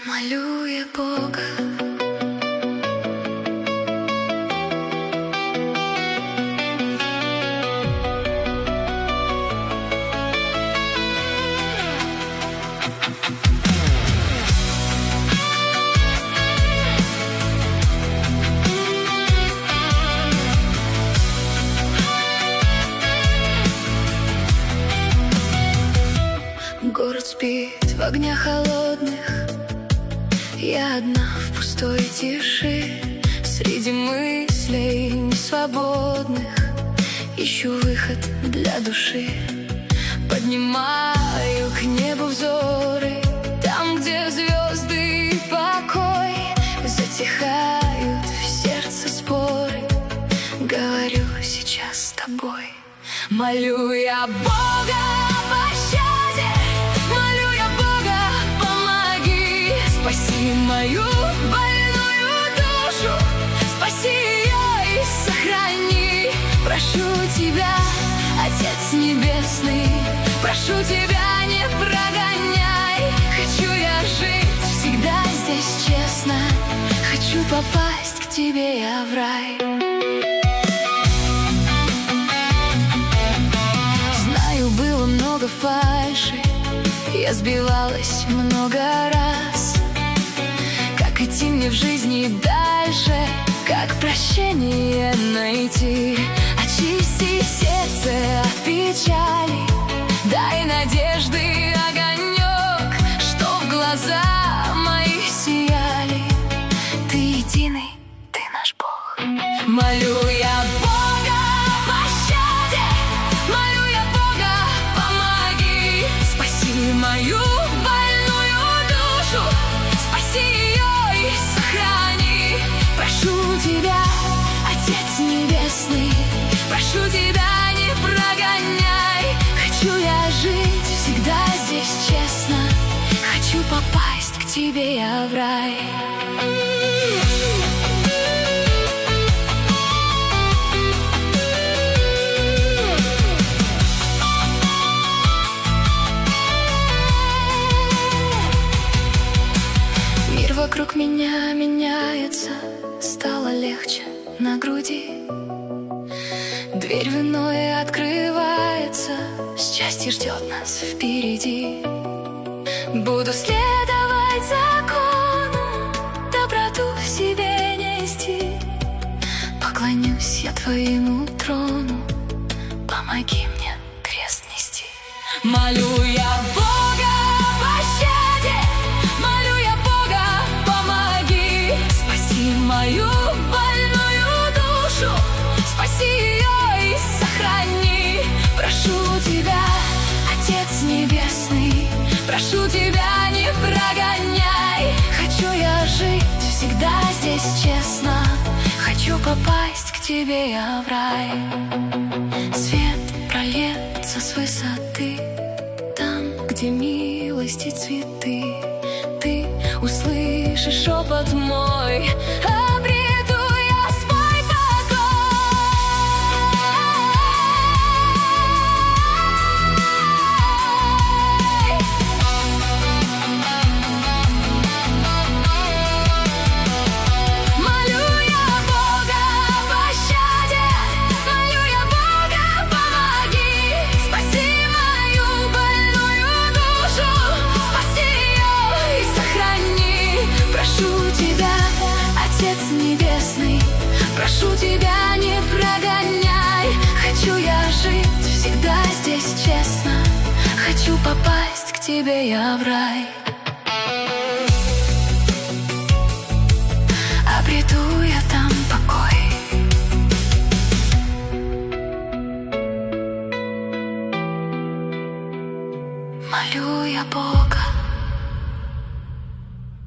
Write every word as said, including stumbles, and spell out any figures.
Молю я Бога. Город спит в огнях холодных, я одна в пустой тиши. Среди мыслей несвободных ищу выход для души. Поднимаю к небу взоры, там, где звезды и покой. Затихают в сердце споры, говорю сейчас с тобой. Молю я Бога о пощаде, молю я Бога, помоги. Спаси мою больную душу, спаси ее и сохрани. Прошу тебя, Отец Небесный, прошу тебя, не прогоняй. Хочу я жить всегда здесь честно, хочу попасть к тебе я в рай. Знаю, было много фальши, я сбивалась много раз. Как идти мне в жизни дальше, как прощение найти? Очисти сердце от печали, дай надежды огонек, что в глаза мои сияли. Ты единый, ты наш Бог. Молю я Бога о пощаде, молю я Бога, помоги. Спаси мою больную душу, спаси ее и сохрани. Прошу тебя, Отец Небесный, прошу тебя, не прогоняй. Хочу я жить всегда здесь честно, хочу попасть к тебе я в рай. Мир вокруг меня меняется, стало легче на груди. Дверь в иное открывается, счастье ждет нас впереди. Буду следовать закону, доброту в себе нести. Поклонюсь я твоему трону, помоги мне крест нести. Молю я Бога о пощаде, молю я Бога, помоги. Спаси мою больную душу, спаси ее и сохрани. Прошу тебя, Отец Небесный, прошу тебя, не прогоняй. Хочу я жить всегда здесь честно, хочу попасть к тебе я в рай. Свет прольется с высоты, там, где милость и цветы. Ты услышишь шепот мой, обрету я свой покой. Молю я Бога о пощаде, молю я Бога, помоги. Спаси мою больную душу, спаси ее и сохрани. Прошу тебя, Отец Небесный, прошу тебя, не прогоняй. Хочу я жить всегда здесь честно, хочу попасть к тебе я в рай. Обрету я там покой. Молю я Бога.